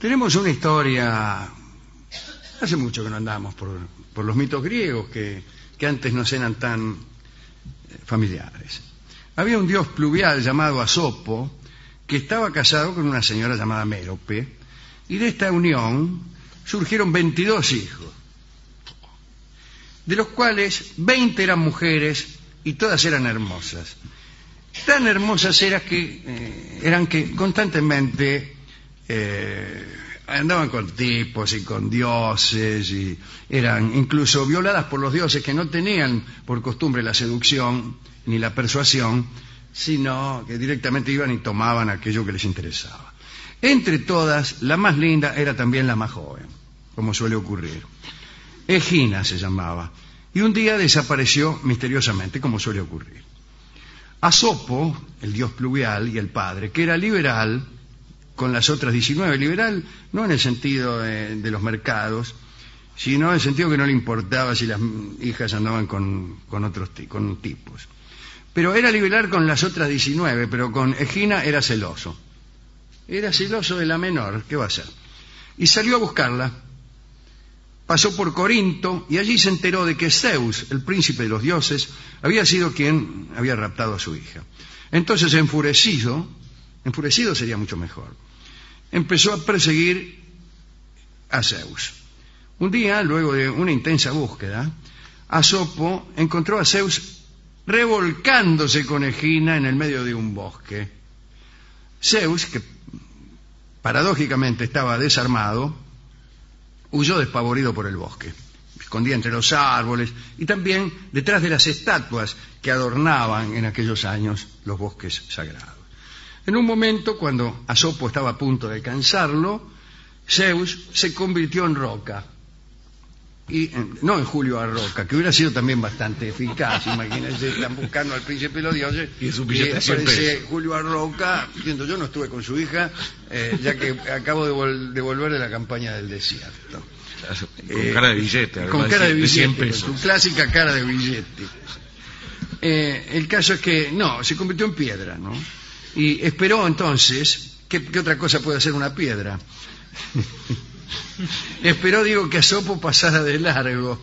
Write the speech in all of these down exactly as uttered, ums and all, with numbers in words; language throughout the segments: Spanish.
Tenemos una historia, hace mucho que no andamos por, por los mitos griegos que, que antes no eran tan familiares. Había un dios pluvial llamado Asopo que estaba casado con una señora llamada Mérope, y de esta unión surgieron veintidós hijos, de los cuales veinte eran mujeres y todas eran hermosas. Tan hermosas eran que, eh, eran que constantemente eh, andaban con tipos y con dioses, y eran incluso violadas por los dioses, que no tenían por costumbre la seducción ni la persuasión, sino que directamente iban y tomaban aquello que les interesaba. Entre todas, la más linda era también la más joven, como suele ocurrir. Egina se llamaba, y un día desapareció misteriosamente, como suele ocurrir. Asopo, el dios pluvial y el padre, que era liberal con las otras diecinueve, liberal no en el sentido de, de los mercados, sino en el sentido que no le importaba si las hijas andaban con, con otros con tipos. Pero era liberal con las otras diecinueve, pero con Egina era celoso. Era celoso de la menor, ¿qué va a hacer? Y salió a buscarla. Pasó por Corinto y allí se enteró de que Zeus, el príncipe de los dioses, había sido quien había raptado a su hija. Entonces, enfurecido, enfurecido sería mucho mejor, empezó a perseguir a Zeus. Un día, luego de una intensa búsqueda, Asopo encontró a Zeus revolcándose con Egina en el medio de un bosque. Zeus, que paradójicamente estaba desarmado, huyó despavorido por el bosque, se escondía entre los árboles y también detrás de las estatuas que adornaban en aquellos años los bosques sagrados. En un momento, cuando Asopo estaba a punto de alcanzarlo, Zeus se convirtió en roca. Y no en Julio Arroca, que hubiera sido también bastante eficaz. Imagínense, están buscando al príncipe de los dioses y, es un y aparece Julio Arroca diciendo: yo no estuve con su hija, eh, ya que acabo de, vol de volver de la campaña del desierto. Con eh, cara de billete. Con cara de billete, con su clásica cara de billete. Eh, el caso es que no, se convirtió en piedra, ¿no? Y esperó entonces, ¿qué, qué otra cosa puede hacer una piedra? Esperó, digo, que Asopo pasara de largo,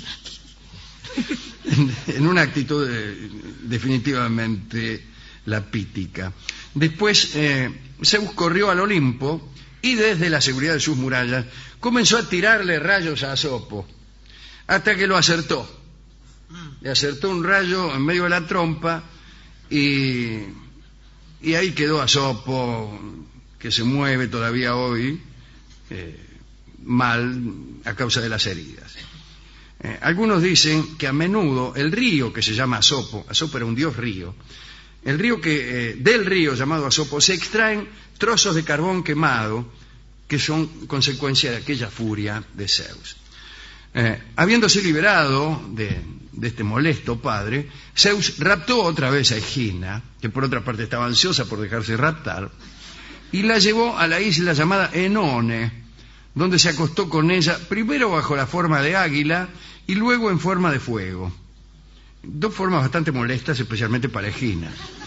en, en una actitud de, definitivamente lapítica. Después eh, Zeus corrió al Olimpo y desde la seguridad de sus murallas comenzó a tirarle rayos a Asopo, hasta que lo acertó. Le acertó un rayo en medio de la trompa y, y ahí quedó Asopo, que se mueve todavía hoy, eh, mal a causa de las heridas. Eh, algunos dicen que a menudo el río que se llama Asopo, Asopo era un dios río, el río que eh, del río llamado Asopo se extraen trozos de carbón quemado que son consecuencia de aquella furia de Zeus. Eh, habiéndose liberado de, de este molesto padre, Zeus raptó otra vez a Egina, que por otra parte estaba ansiosa por dejarse raptar, y la llevó a la isla llamada Enone, donde se acostó con ella, primero bajo la forma de águila y luego en forma de fuego. Dos formas bastante molestas, especialmente para Egina.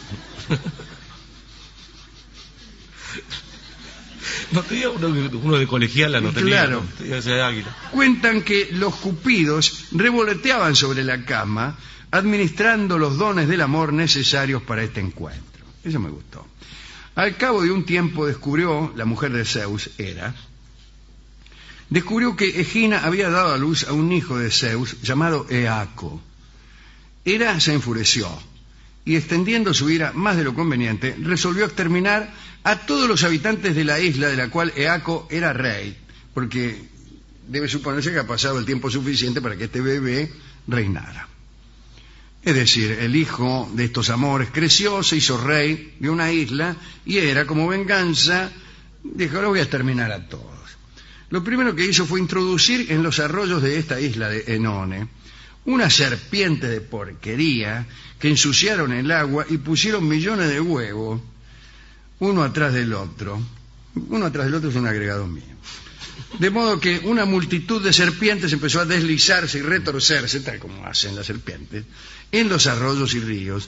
No tenía uno, uno de colegiala, no tenía. Claro. No, tenía ese de águila. Cuentan que los cupidos revoloteaban sobre la cama, administrando los dones del amor necesarios para este encuentro. Eso me gustó. Al cabo de un tiempo descubrió, la mujer de Zeus, Hera, descubrió que Egina había dado a luz a un hijo de Zeus llamado Eaco. Hera se enfureció y, extendiendo su ira más de lo conveniente, resolvió exterminar a todos los habitantes de la isla de la cual Eaco era rey, porque debe suponerse que ha pasado el tiempo suficiente para que este bebé reinara. Es decir, el hijo de estos amores creció, se hizo rey de una isla y Hera, como venganza, dijo: lo voy a exterminar a todos. Lo primero que hizo fue introducir en los arroyos de esta isla de Enone una serpiente de porquería que ensuciaron el agua y pusieron millones de huevos, uno atrás del otro. Uno atrás del otro es un agregado mío. De modo que una multitud de serpientes empezó a deslizarse y retorcerse, tal como hacen las serpientes, en los arroyos y ríos,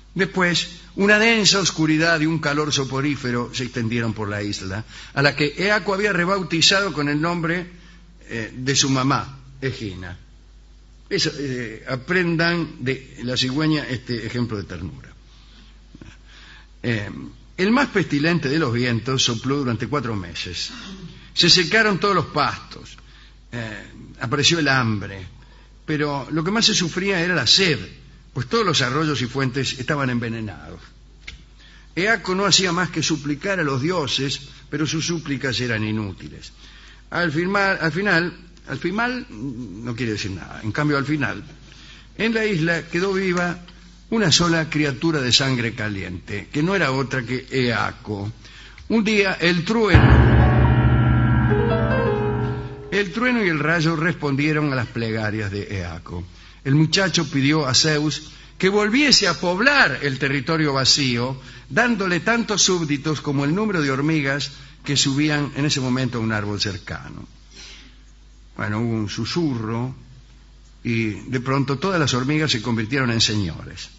Después, una densa oscuridad y un calor soporífero se extendieron por la isla, a la que Eaco había rebautizado con el nombre eh, de su mamá, Egina. Eso, eh, aprendan de la cigüeña este ejemplo de ternura. Eh, el más pestilente de los vientos sopló durante cuatro meses. Se secaron todos los pastos, eh, apareció el hambre, pero lo que más se sufría era la sed, pues todos los arroyos y fuentes estaban envenenados. Eaco no hacía más que suplicar a los dioses, pero sus súplicas eran inútiles. Al final, al final, al final no quiere decir nada. En cambio, al final, en la isla quedó viva una sola criatura de sangre caliente, que no era otra que Eaco. Un día el trueno, el trueno y el rayo respondieron a las plegarias de Eaco. El muchacho pidió a Zeus que volviese a poblar el territorio vacío, dándole tantos súbditos como el número de hormigas que subían en ese momento a un árbol cercano. Bueno, hubo un susurro y de pronto todas las hormigas se convirtieron en señores.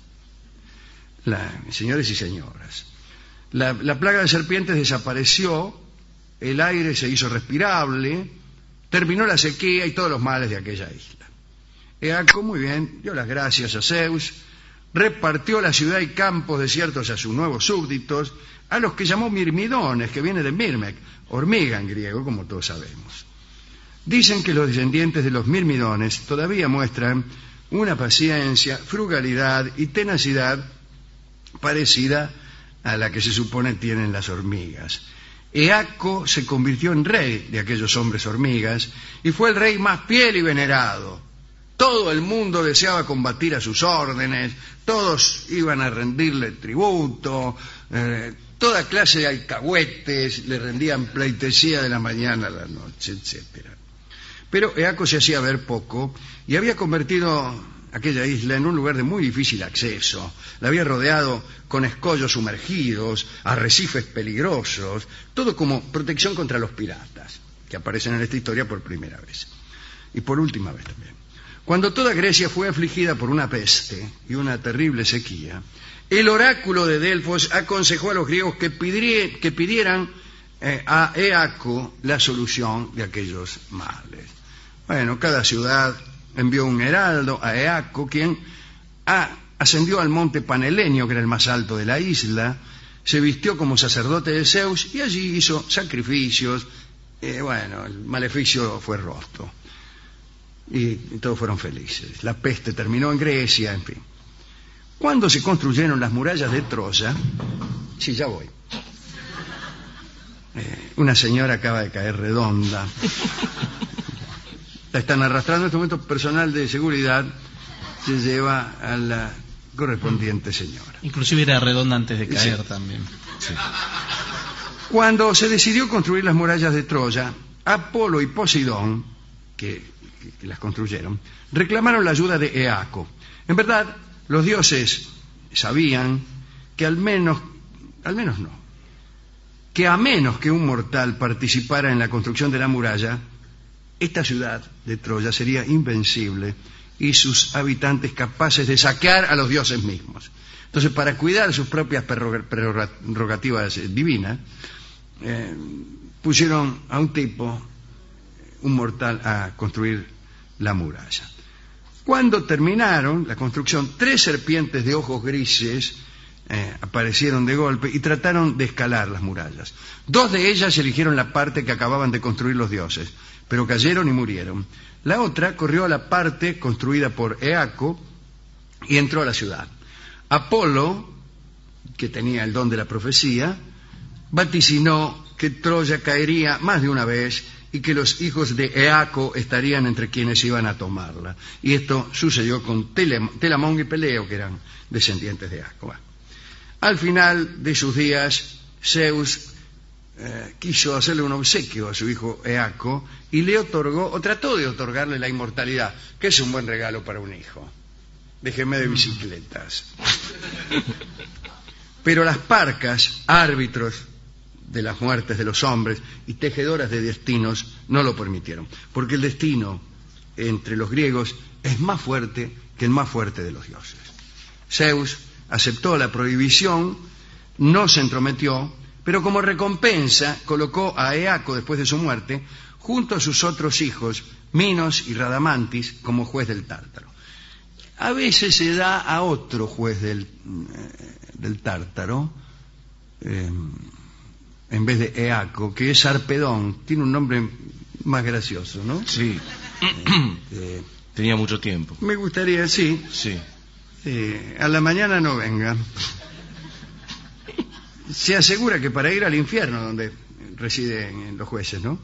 La, señores y señoras. La, la plaga de serpientes desapareció, el aire se hizo respirable, terminó la sequía y todos los males de aquella isla. Eaco, muy bien, dio las gracias a Zeus, repartió la ciudad y campos desiertos a sus nuevos súbditos, a los que llamó mirmidones, que viene de mirmek, hormiga en griego, como todos sabemos. Dicen que los descendientes de los mirmidones todavía muestran una paciencia, frugalidad y tenacidad parecida a la que se supone tienen las hormigas. Eaco se convirtió en rey de aquellos hombres hormigas y fue el rey más fiel y venerado. Todo el mundo deseaba combatir a sus órdenes, todos iban a rendirle tributo, eh, toda clase de alcahuetes le rendían pleitesía de la mañana a la noche, etcétera. Pero Eaco se hacía ver poco y había convertido aquella isla en un lugar de muy difícil acceso. La había rodeado con escollos sumergidos, arrecifes peligrosos, todo como protección contra los piratas, que aparecen en esta historia por primera vez. Y por última vez también. Cuando toda Grecia fue afligida por una peste y una terrible sequía, el oráculo de Delfos aconsejó a los griegos que, pidrie, que pidieran eh, a Eaco la solución de aquellos males. Bueno, cada ciudad envió un heraldo a Eaco, quien ah, ascendió al monte Panhelenio, que era el más alto de la isla, se vistió como sacerdote de Zeus y allí hizo sacrificios. Eh, bueno, el maleficio fue roto y, y todos fueron felices. La peste terminó en Grecia, en fin. Cuando se construyeron las murallas de Troya, sí, ya voy. Eh, una señora acaba de caer redonda. La están arrastrando en este momento, personal de seguridad se lleva a la correspondiente señora. Inclusive era redonda antes de caer, sí. También. Sí. Cuando se decidió construir las murallas de Troya, Apolo y Poseidón, que, que, que las construyeron, reclamaron la ayuda de Eaco. En verdad, los dioses sabían que al menos, al menos no, que a menos que un mortal participara en la construcción de la muralla, esta ciudad de Troya sería invencible y sus habitantes capaces de saquear a los dioses mismos. Entonces, para cuidar sus propias prerrogativas divinas, eh, pusieron a un tipo, un mortal, a construir la muralla. Cuando terminaron la construcción, tres serpientes de ojos grises eh, aparecieron de golpe y trataron de escalar las murallas. Dos de ellas eligieron la parte que acababan de construir los dioses, pero cayeron y murieron. La otra corrió a la parte construida por Eaco y entró a la ciudad. Apolo, que tenía el don de la profecía, vaticinó que Troya caería más de una vez y que los hijos de Eaco estarían entre quienes iban a tomarla. Y esto sucedió con Telamón y Peleo, que eran descendientes de Eaco. Bueno, al final de sus días, Zeus Eh, quiso hacerle un obsequio a su hijo Eaco y le otorgó, o trató de otorgarle la inmortalidad, que es un buen regalo para un hijo. Déjeme de bicicletas. Pero las parcas, árbitros de las muertes de los hombres y tejedoras de destinos, no lo permitieron, porque el destino entre los griegos es más fuerte que el más fuerte de los dioses. Zeus aceptó la prohibición, no se entrometió, pero como recompensa colocó a Eaco, después de su muerte, junto a sus otros hijos, Minos y Radamantis, como juez del Tártaro. A veces se da a otro juez del, del Tártaro, eh, en vez de Eaco, que es Sarpedón. Tiene un nombre más gracioso, ¿no? Sí. Eh, Tenía mucho tiempo. me gustaría, sí. Sí. Eh, a la mañana no venga. Se asegura que para ir al infierno, donde residen los jueces, ¿no?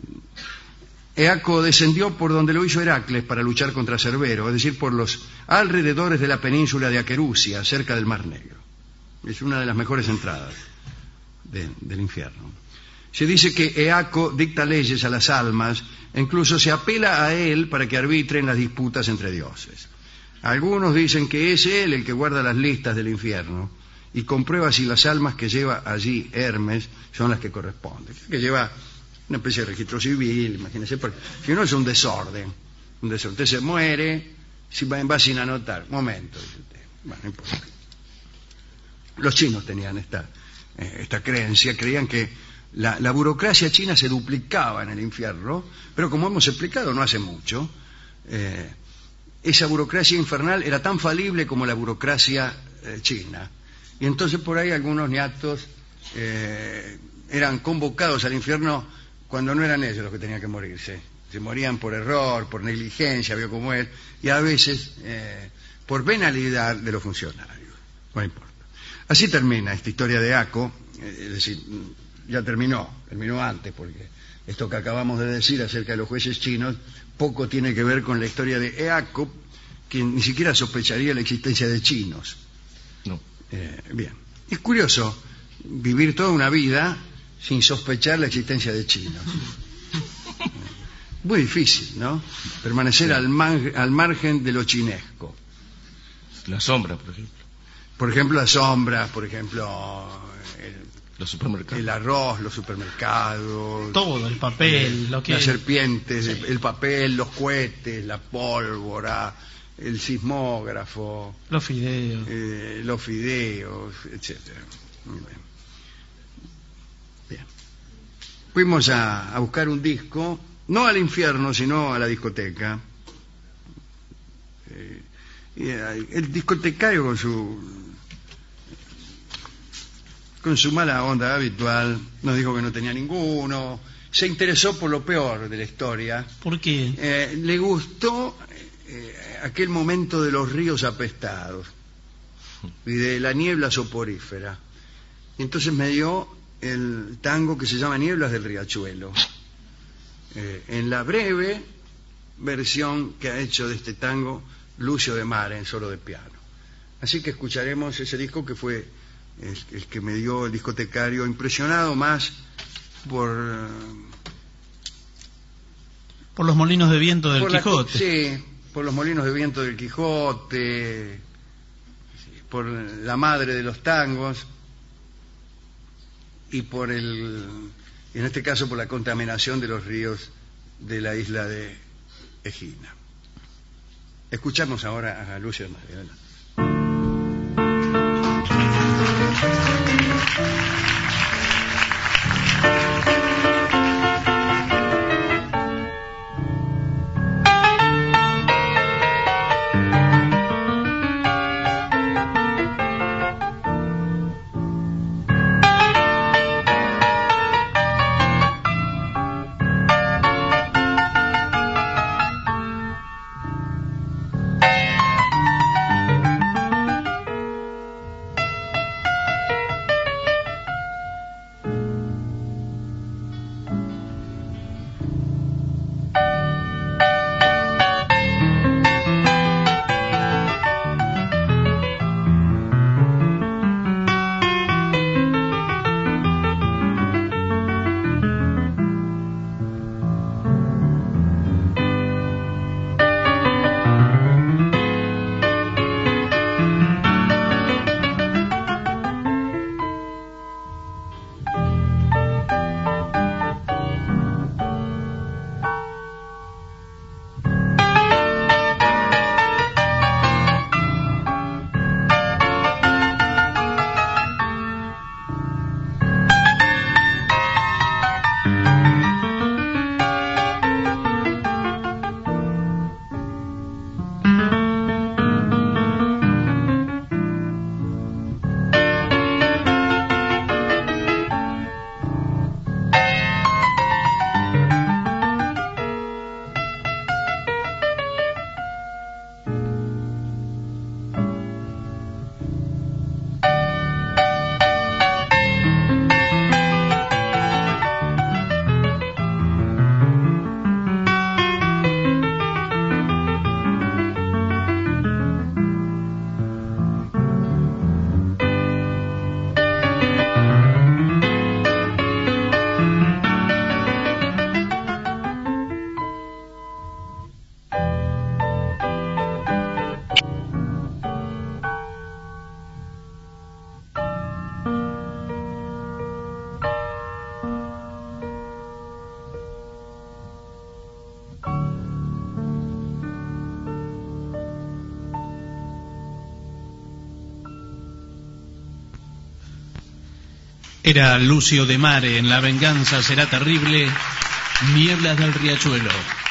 Eaco descendió por donde lo hizo Heracles para luchar contra Cerbero, es decir, por los alrededores de la península de Aquerusia, cerca del Mar Negro. Es una de las mejores entradas de, del infierno. Se dice que Eaco dicta leyes a las almas e incluso se apela a él para que arbitren las disputas entre dioses. Algunos dicen que es él el que guarda las listas del infierno y comprueba si las almas que lleva allí Hermes son las que corresponden. Que lleva una especie de registro civil, imagínense, porque si no es un desorden. Un desorden. Usted se muere, si va, va sin anotar. Momento, dice usted. Bueno, no importa. Los chinos tenían esta, eh, esta creencia, creían que la, la burocracia china se duplicaba en el infierno, pero como hemos explicado no hace mucho, eh, esa burocracia infernal era tan falible como la burocracia eh, china. Y entonces por ahí algunos niatos eh, eran convocados al infierno cuando no eran ellos los que tenían que morirse. Se morían por error, por negligencia, vio cómo es, y a veces eh, por venalidad de los funcionarios. No importa. Así termina esta historia de Eaco, eh, es decir, ya terminó, terminó antes, porque esto que acabamos de decir acerca de los jueces chinos poco tiene que ver con la historia de Eaco, quien ni siquiera sospecharía la existencia de chinos. No. Eh, bien. Es curioso vivir toda una vida sin sospechar la existencia de chinos. Muy difícil, ¿no? Permanecer sí. al, man, al margen de lo chinesco. La sombra, por ejemplo. Por ejemplo, las sombras, por ejemplo, el, los supermercados. El arroz, los supermercados. Todo, el papel, eh, lo que... Las serpientes, sí. el, el papel, los cohetes, la pólvora, el sismógrafo. Los fideos. Eh, los fideos, etcétera. Muy bien. Bien. Fuimos a, a buscar un disco, no al infierno, sino a la discoteca. Eh, y el discotecario con su con su mala onda habitual nos dijo que no tenía ninguno. Se interesó por lo peor de la historia. ¿Por qué? Eh, le gustó eh, aquel momento de los ríos apestados y de la niebla soporífera. Y entonces me dio el tango que se llama Nieblas del Riachuelo, eh, en la breve versión que ha hecho de este tango Lucio de Mare en solo de piano. Así que escucharemos ese disco que fue el, el que me dio el discotecario, impresionado más por por los molinos de viento del por Quijote. La, sí, por los molinos de viento del Quijote, por la madre de los tangos y por el, en este caso por la contaminación de los ríos de la isla de Egina. Escuchamos ahora a Lucio de Mare. Era Lucio de Mare en La venganza será terrible, Nieblas del riachuelo.